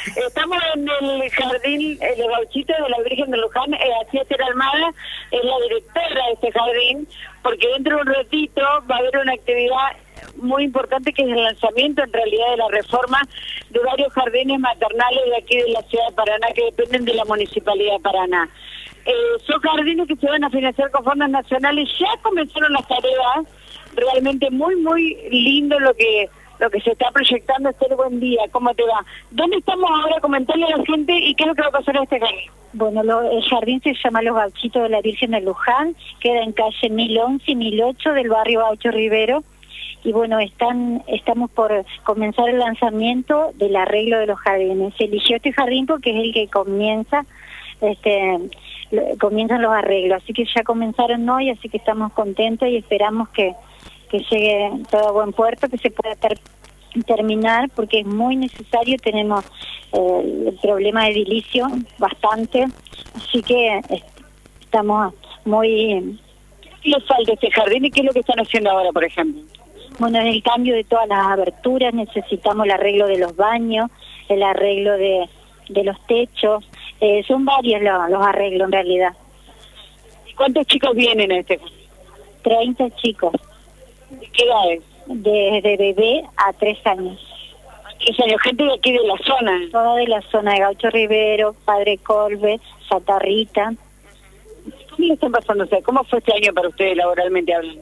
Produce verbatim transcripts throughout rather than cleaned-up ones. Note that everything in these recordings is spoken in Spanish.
Estamos en el jardín, en los gauchitos de la Virgen de Luján. Eh, así Esther Almada es la directora de este jardín, porque dentro de un ratito va a haber una actividad muy importante que es el lanzamiento en realidad de la reforma de varios jardines maternales de aquí de la ciudad de Paraná que dependen de la Municipalidad de Paraná. Eh, son jardines que se van a financiar con fondos nacionales. Ya comenzaron las tareas, realmente muy muy lindo lo que lo que se está proyectando. Esther, buen día, ¿cómo te va? ¿Dónde estamos ahora? Comentarle a la gente y qué es lo que va a pasar en este jardín. Bueno, lo, el jardín se llama Los Gauchitos de la Virgen de Luján, queda en calle mil once y mil ocho del barrio Gaucho Rivero. Y bueno, están estamos por comenzar el lanzamiento del arreglo de los jardines. Se eligió este jardín porque es el que comienza, este, lo, comienzan los arreglos. Así que ya comenzaron hoy, así que estamos contentos y esperamos que, que llegue todo a buen puerto, que se pueda ter, terminar, porque es muy necesario. Tenemos eh, el problema de edilicio bastante, así que eh, estamos muy... ¿Qué les falta este jardín y qué es lo que están haciendo ahora, por ejemplo? Bueno, en el cambio de todas las aberturas necesitamos el arreglo de los baños, el arreglo de, de los techos, eh, son varios los, los arreglos en realidad. ¿Y cuántos chicos vienen a este? treinta chicos. ¿De qué edades? Desde bebé a tres años. ¿Tres años? ¿Gente de aquí de la zona? Toda de la zona de Gaucho Rivero, Padre Colbe, Santa Rita. ¿Cómo le están pasando? O sea, ¿cómo fue este año para ustedes laboralmente hablando?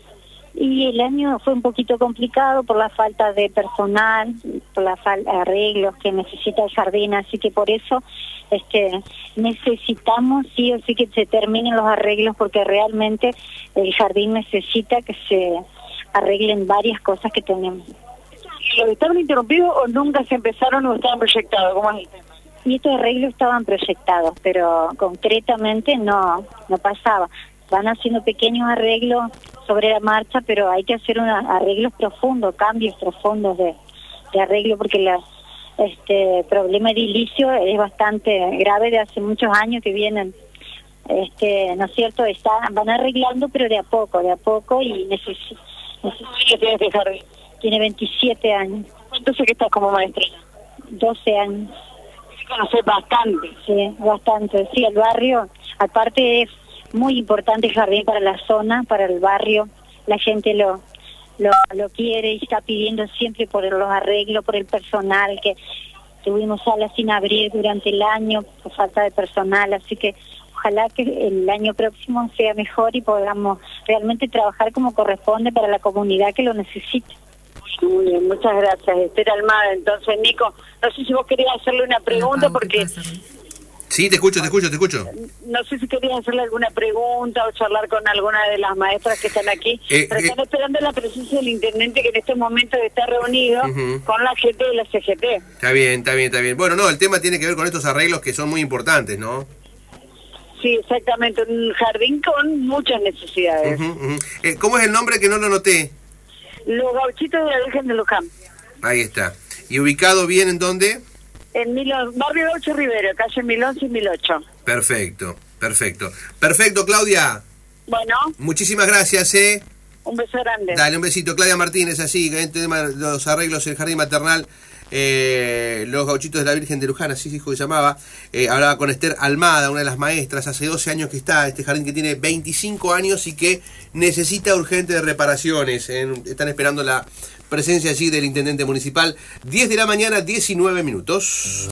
Y el año fue un poquito complicado por la falta de personal, por la falta de arreglos que necesita el jardín, así que por eso este necesitamos sí o sí que se terminen los arreglos, porque realmente el jardín necesita que se arreglen varias cosas que tenemos. ¿Los estaban interrumpidos o nunca se empezaron o estaban proyectados? ¿Cómo es el tema? Y estos arreglos estaban proyectados, pero concretamente no, no pasaba. Van haciendo pequeños arreglos sobre la marcha, pero hay que hacer unos arreglos profundos, cambios profundos de, de arreglo, porque la, este problema edilicio es bastante grave de hace muchos años que vienen, este, ¿no es cierto? Están, van arreglando, pero de a poco, de a poco, y necesito... ¿Qué tiene este jardín? Tiene veintisiete años. Entonces, ¿qué estás como maestra? doce años. Sí, conoces bastante. Sí, bastante. Sí, el barrio, aparte es muy importante el jardín para la zona, para el barrio. La gente lo, lo lo quiere y está pidiendo siempre por los arreglos, por el personal, que tuvimos salas sin abrir durante el año por falta de personal, así que ojalá que el año próximo sea mejor y podamos realmente trabajar como corresponde para la comunidad que lo necesita. Muy bien, muchas gracias, Esther Almada. Entonces, Nico, no sé si vos querías hacerle una pregunta, porque... Sí, te escucho, te escucho, te escucho. No sé si querías hacerle alguna pregunta o charlar con alguna de las maestras que están aquí, eh, pero eh, están esperando la presencia del intendente, que en estos momentos está reunido uh-huh. con la gente de la C G T. Está bien, está bien, está bien. Bueno, no, el tema tiene que ver con estos arreglos que son muy importantes, ¿no? Sí, exactamente, un jardín con muchas necesidades. Uh-huh, uh-huh. Eh, ¿Cómo es el nombre que no lo noté? Los Gauchitos de la Virgen de Luján. Ahí está. ¿Y ubicado bien en dónde? En Milo, barrio Gaucho Rivero, calle mil once y mil ocho. Perfecto, perfecto. Perfecto, Claudia. Bueno. Muchísimas gracias, ¿eh? Un beso grande. Dale, un besito. Claudia Martínez, así, que este tema de los arreglos en el jardín maternal, eh, Los Gauchitos de la Virgen de Luján, así dijo que se llamaba. Eh, hablaba con Esther Almada, una de las maestras. Hace doce años que está este jardín, que tiene veinticinco años y que necesita urgente de reparaciones. En, están esperando la presencia allí del intendente municipal. diez de la mañana, diecinueve minutos.